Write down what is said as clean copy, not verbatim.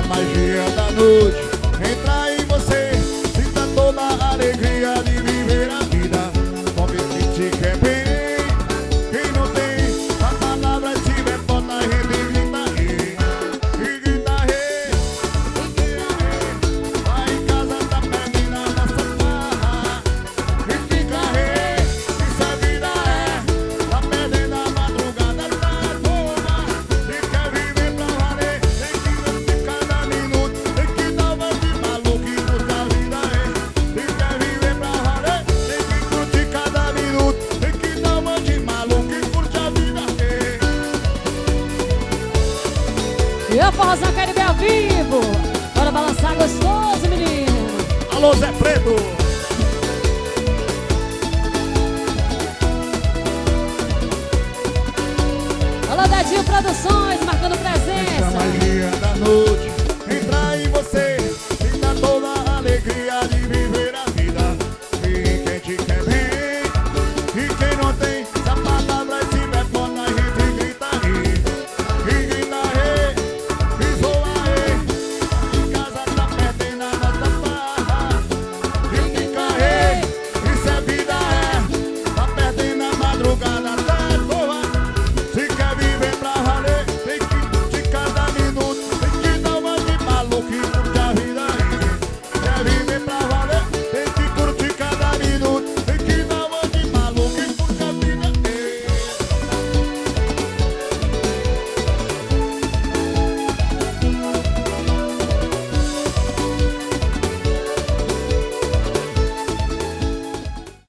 magia da noite entra em você. Sinta toda a alegria de viver a vida. Come que te quer bem. Quem não tem a palavra se bota a rede e grita rei. E grita rei. Vai em casa tá perdendo a nossa farra. E fica rei. Isso a vida é. Tá perdendo a madrugada da forma. E quer viver pra valer. Tem que curtir cada minuto. Tem que dar uma de maluco e curtir a vida é. E quer viver pra valer. Tem que curtir cada minuto. Tem que dar uma de maluco e curtir a vida é. E a Forrozão Caribe ao vivo. Bora balançar gostoso, menino. Alô, Zé Preto. Alô, Dedinho Produções, marcando A presença. magia da noite